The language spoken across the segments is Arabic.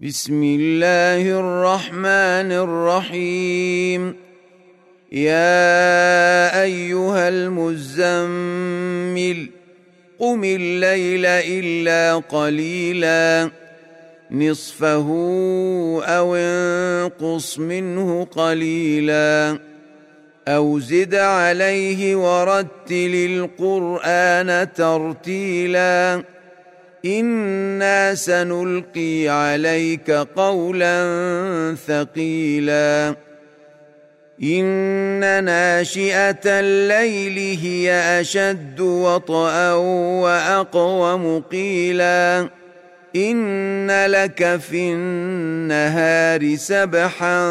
بسم الله الرحمن الرحيم. يا أيها المزمل قم الليل إلا قليلا نصفه أو انقص منه قليلا أو زد عليه ورتل القرآن ترتيلا إنا سنلقي عليك قولا ثقيلا إن ناشئة الليل هي أشد وطئا وأقوم قيلا إن لك في النهار سبحا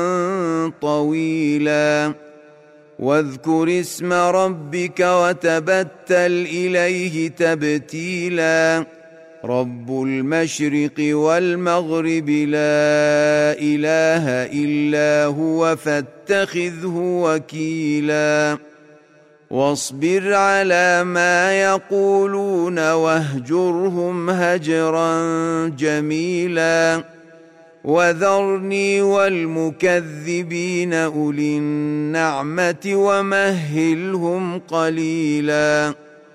طويلا واذكر اسم ربك وتبتل إليه تبتيلا رب المشرق والمغرب لا إله إلا هو فاتخذه وكيلا واصبر على ما يقولون واهجرهم هجرا جميلا وذرني والمكذبين أولي النعمة ومهلهم قليلا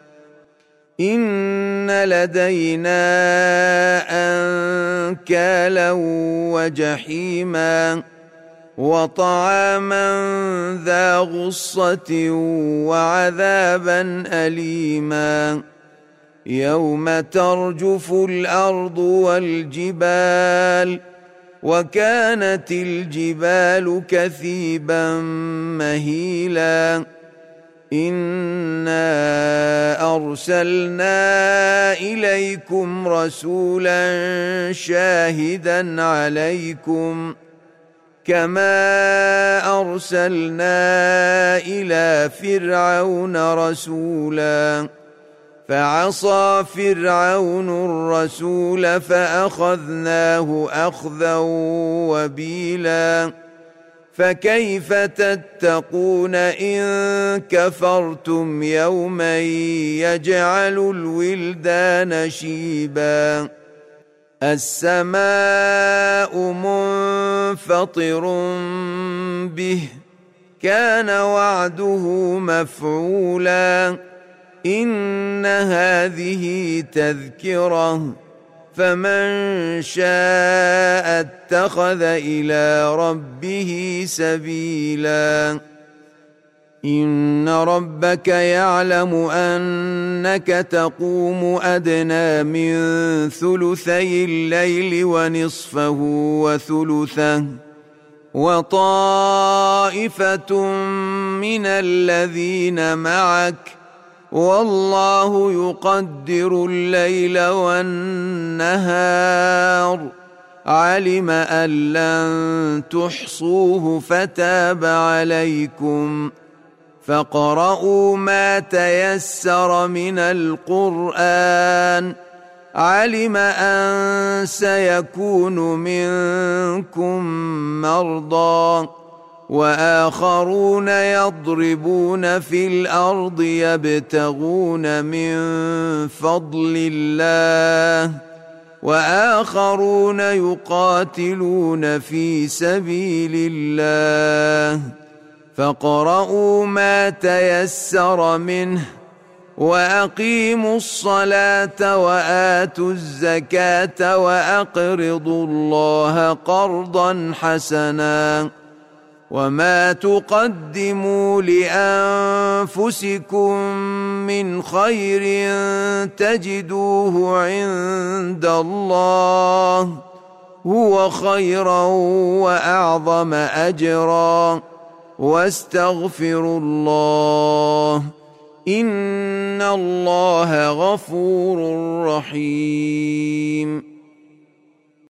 إن لدينا أنكالا وجحيما وطعاما ذا غصة وعذابا أليما يوم ترجف الأرض والجبال وكانت الجبال كثيبا مهيلا إنا أرسلنا إليكم رسولا شاهدا عليكم كما أرسلنا إلى فرعون رسولا فعصى فرعون الرسول فأخذناه أخذا وبيلا فكيف تتقون إن كفرتم يوما يجعل الولدان شيبا السماء منفطر به كان وعده مفعولا إن هذه تذكرة فمن شاء اتخذ إلى ربه سبيلا إن ربك يعلم أنك تقوم أدنى من ثلثي الليل ونصفه وثلثه وطائفة من الذين معك والله يقدر الليل والنهار علم أن لن تحصوه فتاب عليكم فاقرؤوا ما تيسر من القرآن علم أن سيكون منكم مرضى وآخرون يضربون في الأرض يبتغون من فضل الله وآخرون يقاتلون في سبيل الله فاقرؤوا ما تيسر منه وأقيموا الصلاة وآتوا الزكاة وأقرضوا الله قرضا حسنا وما تقدموا لأنفسكم من خير تجدوه عند الله هو خيرا وأعظم أجرا واستغفروا الله إن الله غفور رحيم